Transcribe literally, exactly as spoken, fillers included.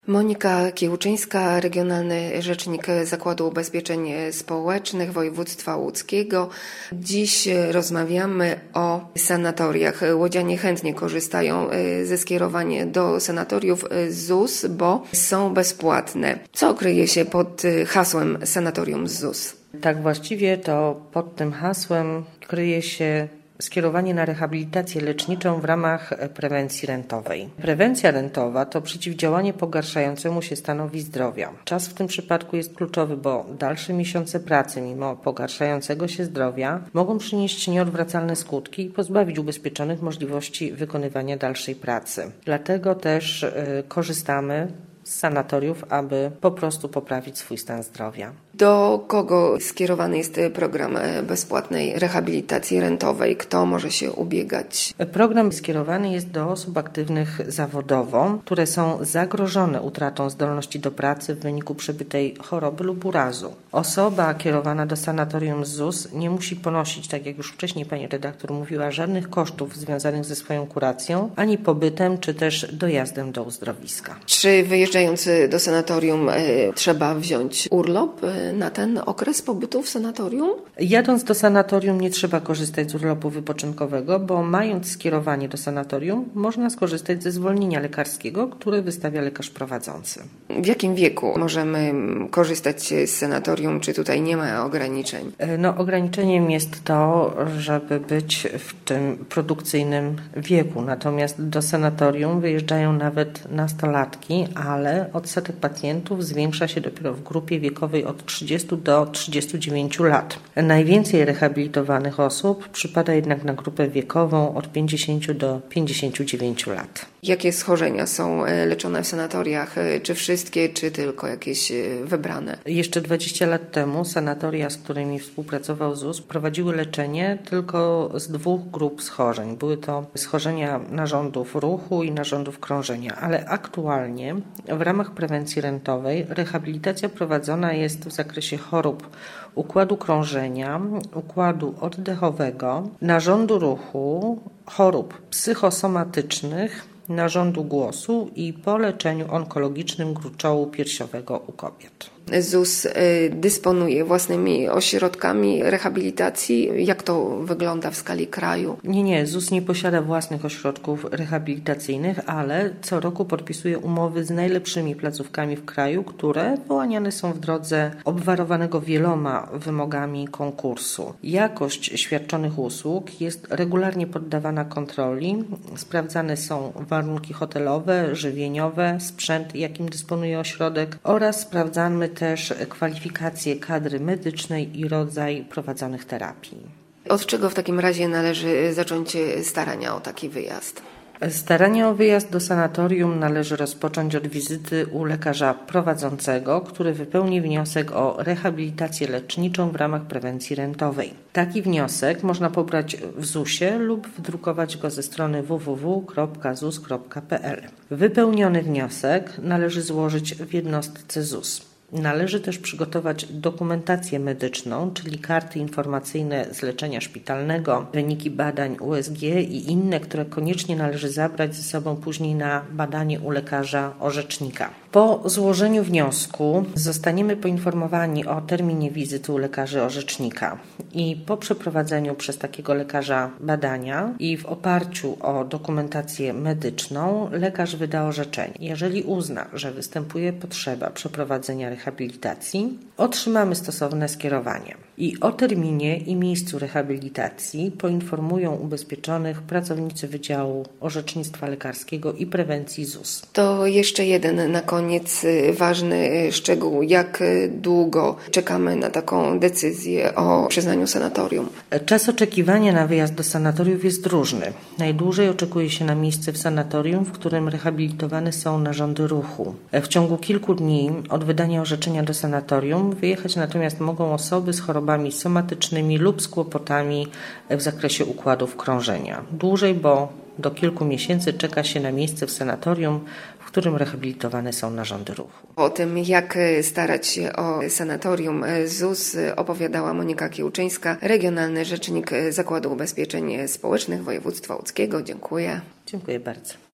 Monika Kiełczyńska, Regionalny Rzecznik Zakładu Ubezpieczeń Społecznych Województwa Łódzkiego. Dziś rozmawiamy o sanatoriach. Łodzianie chętnie korzystają ze skierowań do sanatoriów Z U S, bo są bezpłatne. Co kryje się pod hasłem sanatorium Z U S? Tak właściwie to pod tym hasłem kryje się skierowanie na rehabilitację leczniczą w ramach prewencji rentowej. Prewencja rentowa to przeciwdziałanie pogarszającemu się stanowi zdrowia. Czas w tym przypadku jest kluczowy, bo dalsze miesiące pracy mimo pogarszającego się zdrowia mogą przynieść nieodwracalne skutki i pozbawić ubezpieczonych możliwości wykonywania dalszej pracy. Dlatego też y, korzystamy z sanatoriów, aby po prostu poprawić swój stan zdrowia. Do kogo skierowany jest program bezpłatnej rehabilitacji rentowej? Kto może się ubiegać? Program skierowany jest do osób aktywnych zawodowo, które są zagrożone utratą zdolności do pracy w wyniku przebytej choroby lub urazu. Osoba kierowana do sanatorium Z U S nie musi ponosić, tak jak już wcześniej pani redaktor mówiła, żadnych kosztów związanych ze swoją kuracją, ani pobytem, czy też dojazdem do uzdrowiska. Czy wyjeżdżając do sanatorium y, trzeba wziąć urlop y, na ten okres pobytu w sanatorium? Jadąc do sanatorium nie trzeba korzystać z urlopu wypoczynkowego, bo mając skierowanie do sanatorium można skorzystać ze zwolnienia lekarskiego, które wystawia lekarz prowadzący. W jakim wieku możemy korzystać z sanatorium? Czy tutaj nie ma ograniczeń? No, ograniczeniem jest to, żeby być w tym produkcyjnym wieku. Natomiast do sanatorium wyjeżdżają nawet nastolatki, ale odsetek pacjentów zwiększa się dopiero w grupie wiekowej od trzydziestu do trzydziestu dziewięciu lat. Najwięcej rehabilitowanych osób przypada jednak na grupę wiekową od pięćdziesięciu do pięćdziesięciu dziewięciu lat. Jakie schorzenia są leczone w sanatoriach? Czy wszystkie, czy tylko jakieś wybrane? Jeszcze dwadzieścia lat temu sanatoria, z którymi współpracował Z U S, prowadziły leczenie tylko z dwóch grup schorzeń. Były to schorzenia narządów ruchu i narządów krążenia, ale aktualnie w ramach prewencji rentowej rehabilitacja prowadzona jest w zakresie chorób układu krążenia, układu oddechowego, narządu ruchu, chorób psychosomatycznych, narządu głosu i po leczeniu onkologicznym gruczołu piersiowego u kobiet. Z U S dysponuje własnymi ośrodkami rehabilitacji. Jak to wygląda w skali kraju? Nie, nie. Z U S nie posiada własnych ośrodków rehabilitacyjnych, ale co roku podpisuje umowy z najlepszymi placówkami w kraju, które wyłaniane są w drodze obwarowanego wieloma wymogami konkursu. Jakość świadczonych usług jest regularnie poddawana kontroli. Sprawdzane są warunki hotelowe, żywieniowe, sprzęt, jakim dysponuje ośrodek oraz sprawdzamy też kwalifikacje kadry medycznej i rodzaj prowadzonych terapii. Od czego w takim razie należy zacząć starania o taki wyjazd? Starania o wyjazd do sanatorium należy rozpocząć od wizyty u lekarza prowadzącego, który wypełni wniosek o rehabilitację leczniczą w ramach prewencji rentowej. Taki wniosek można pobrać w Z U S-ie lub wydrukować go ze strony w w w kropka z u s kropka p l. Wypełniony wniosek należy złożyć w jednostce Z U S. Należy też przygotować dokumentację medyczną, czyli karty informacyjne z leczenia szpitalnego, wyniki badań U S G i inne, które koniecznie należy zabrać ze sobą później na badanie u lekarza orzecznika. Po złożeniu wniosku zostaniemy poinformowani o terminie wizyty u lekarzy orzecznika i po przeprowadzeniu przez takiego lekarza badania i w oparciu o dokumentację medyczną lekarz wyda orzeczenie. Jeżeli uzna, że występuje potrzeba przeprowadzenia rehabilitacji, otrzymamy stosowne skierowanie. I o terminie i miejscu rehabilitacji poinformują ubezpieczonych pracownicy Wydziału Orzecznictwa Lekarskiego i Prewencji Z U S. To jeszcze jeden na koniec ważny szczegół. Jak długo czekamy na taką decyzję o przyznaniu sanatorium? Czas oczekiwania na wyjazd do sanatoriów jest różny. Najdłużej oczekuje się na miejsce w sanatorium, w którym rehabilitowane są narządy ruchu. W ciągu kilku dni od wydania orzeczenia do sanatorium wyjechać natomiast mogą osoby z chorobami somatycznymi lub z kłopotami w zakresie układów krążenia. Dłużej, bo do kilku miesięcy czeka się na miejsce w sanatorium, w którym rehabilitowane są narządy ruchu. O tym, jak starać się o sanatorium Z U S, opowiadała Monika Kiełczyńska, Regionalny Rzecznik Zakładu Ubezpieczeń Społecznych Województwa Łódzkiego. Dziękuję. Dziękuję bardzo.